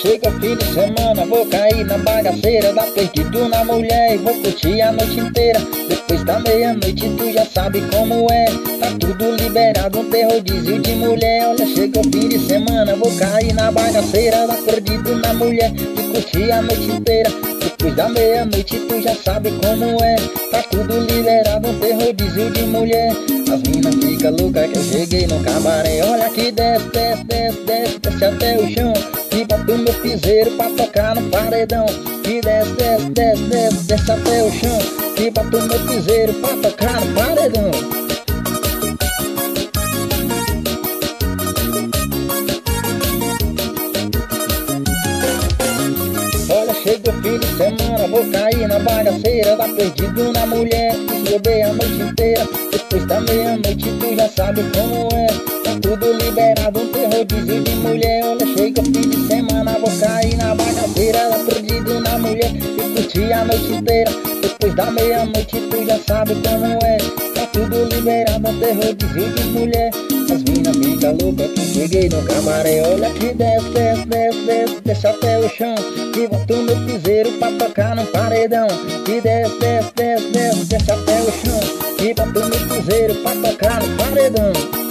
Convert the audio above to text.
chega o fim de semana, vou cair na bagaceira, dá perdido na mulher e vou curtir a noite inteira. Depois da meia-noite tu já sabe como é, tá tudo liberado, um rodízio de mulher. Olha, chega o fim de semana, vou cair na bagaceira, dá perdido na mulher e curtir a noite inteira. Depois da meia-noite tu já sabe como é, tá tudo liberado, um rodízio de mulher. As minas ficam loucas que eu cheguei no cabaré. Olha que desce, desce, desce, desce, desce até o chão, e bota o meu piseiro pra tocar no paredão. E desce, desce, desce, desce, desce até o chão, e bota o meu piseiro pra tocar no paredão. Olha, chega o fim de semana, vou cair na bagaceira, dá perdido na mulher, beber a noite inteira. Depois da meia-noite tu já sabe como é, tá tudo liberado, um rodízio de mulher. Olha, chega o fim de semana, vou cair na bagaceira, dá perdido na mulher e curtir a noite inteira. Depois da meia-noite tu já sabe como é, tá tudo liberado, um rodízio de mulher. As minas ficam loucas que cheguei no cabaré. Olha que desce, desce, desce, desce, desce até o chão, e bota o meu piseiro pra tocar no paredão. E desce, desce, desce, desce, desce até o chão, e bota o meu piseiro pra tocar no paredão.